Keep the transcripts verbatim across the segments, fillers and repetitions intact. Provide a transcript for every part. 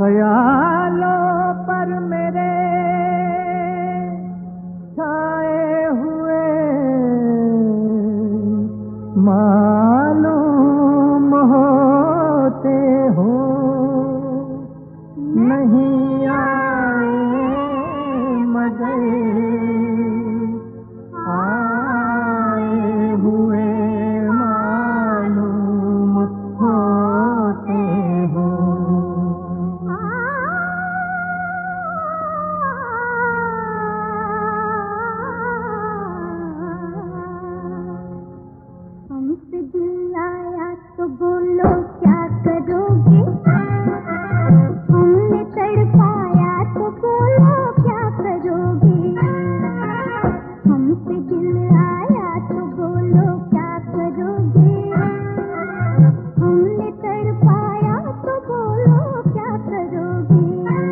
ख्यालों पर मेरे छाए हुए मालूम होते हो, नहीं आए मगर आए हुए मालूम होते हो। हमसे दिल आया तो बोलो क्या करोगे, हमने तड़पाया तो बोलो क्या करोगे। हमसे दिल आया तो बोलो क्या करोगे, हमने तड़पाया तो बोलो क्या करोगे।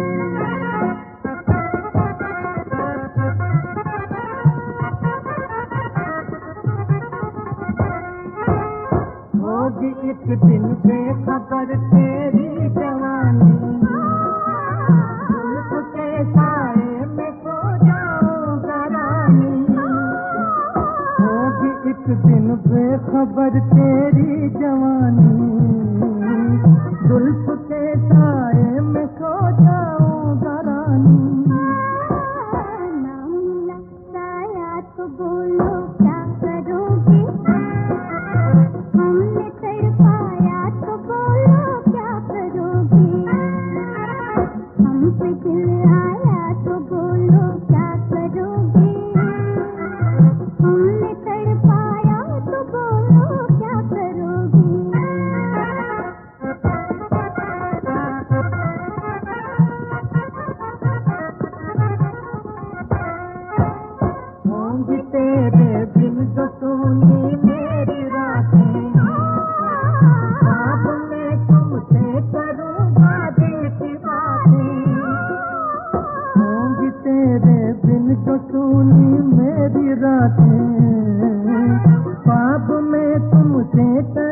होगी एक दिन बेखबर तेरी जवानी, जुल्फ के साए में सो जाऊंगा रानी। होगी एक दिन बेखबर तेरी जवानी, जुल्फ के साए में सो जाऊंगा रानी। ना मिला साया तो बोलो क्या करोगे, हमने तड़पाया तो बोलो क्या करोगे। हमसे दिल आया तो बोलो क्या करोगे, हमने तड़पाया तो बोलो क्या करोगे। होंगी तेरे बिन जो सुनी मेरी रातें, ख्वाब में तुमसे करूँगा दिल की बातें। होंगी तेरे बिन जो सुनी मेरी रातें, ख्वाब में तुमसे